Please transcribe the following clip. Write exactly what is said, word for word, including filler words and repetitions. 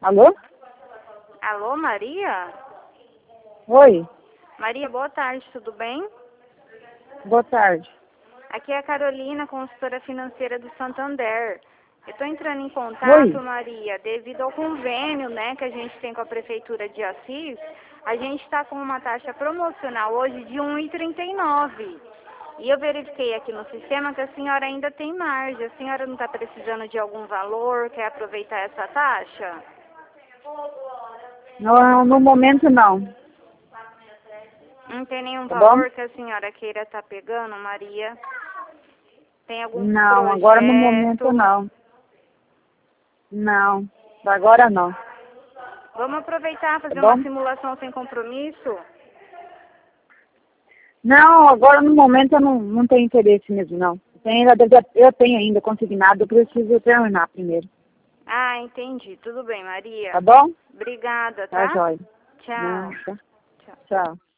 Alô? Alô, Maria? Oi, Maria, boa tarde, tudo bem? boa tarde. Aqui é a Carolina, consultora financeira do Santander. Eu estou entrando em contato, Oi. Maria, devido ao convênio, né, que a gente tem com a Prefeitura de Assis. A gente está com uma taxa promocional hoje de um real e trinta e nove centavos. E eu verifiquei aqui no sistema que a senhora ainda tem margem. A senhora não está precisando de algum valor, quer aproveitar essa taxa? No, no momento não. Não tem nenhum Tá bom? valor que a senhora queira estar pegando, Maria? Tem algum Não, projeto? agora no momento não. Não, agora não. Vamos aproveitar, Tá fazer uma bom? simulação sem compromisso? Não, agora no momento eu não, não tenho interesse mesmo, não. Eu tenho, ainda- eu tenho ainda consignado, eu preciso terminar primeiro. Ah, entendi. Tudo bem, Maria. Tá bom? Obrigada, Tá, tá? jóia. Tchau. Não, tá. Tchau. Tchau.